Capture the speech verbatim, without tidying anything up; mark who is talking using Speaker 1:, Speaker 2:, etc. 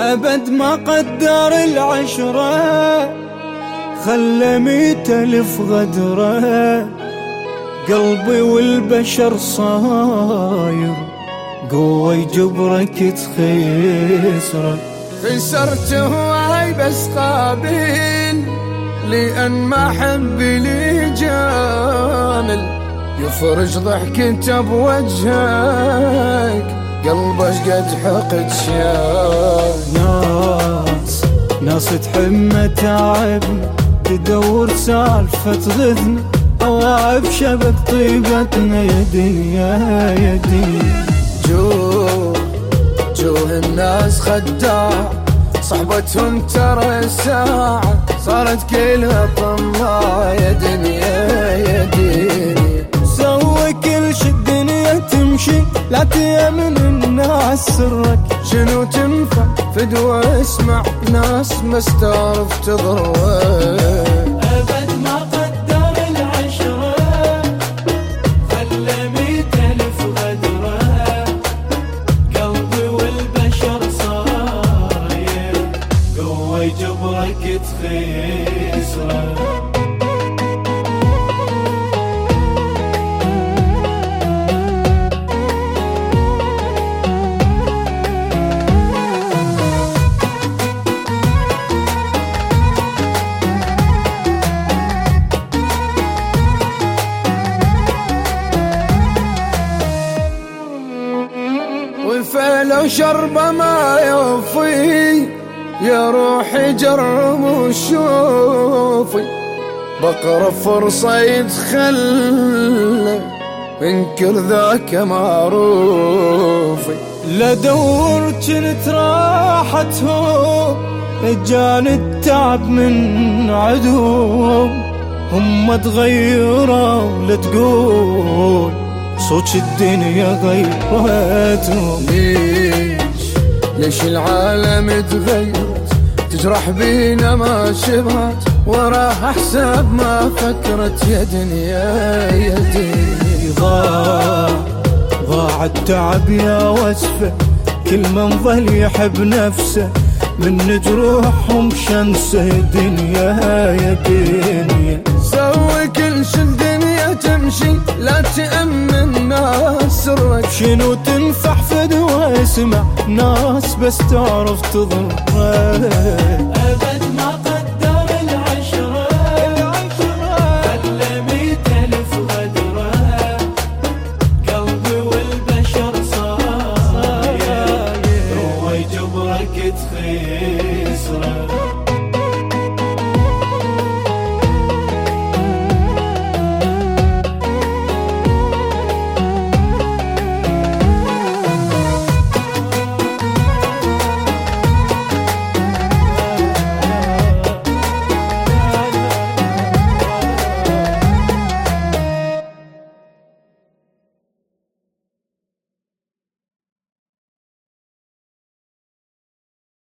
Speaker 1: أبد ما قدر العشرة، خلى ميت ألف غدرة. قلبي والبشر صاير قوة يجبرك تخسره.
Speaker 2: خسرته هاي بس قابل، لأن ما حب لي جامل. يفرج ضحكته بوجهك، قلبه قد حقد شاف.
Speaker 1: ناس ناس تحمى تعبنا، تدور سالفة تغثنا، أواعب شبك طيبتنا يا دنيا يا دنيا.
Speaker 2: جوه جوه الناس خداع، صحبتهم ترى ساعة صارت كلها طماع يا دنيا يا دنيا.
Speaker 1: سوي كل شي الدنيا تمشي، لا تيمن الناس سرك.
Speaker 2: شنو تنفع فدوى اسمع ناس مستعرف تضرك.
Speaker 1: أبد ما قدر العشرة، خلى ميت ألف غدرة. قلبي والبشر صاير قوة يجبرك تخسره.
Speaker 2: لو شربه ما يوفي، يا روحي جرب وشوفي. بقرب فرصة يتخلى، انكر ذاك معروفي.
Speaker 1: لا دور جنت راحتهم، رجال التعب من عدو. هم تغيروا لا تقول صوت الدنيا غيرتهم.
Speaker 2: ليش ليش العالم تغيرت، تجرح بينا ما شبهت، وراها حساب ما فكرت يا دنيا يا دنيا.
Speaker 1: ضاع ضاع التعب يا وصفه، كل من ظل يحب نفسه، من جروحهم شمسه يا دنيا يا دنيا.
Speaker 2: سوي كل شي الدنيا تمشي، لا تأمن ناس سرك.
Speaker 1: شنو تنفع فدوى اسمع ناس بس تعرف تضرك. أبد ما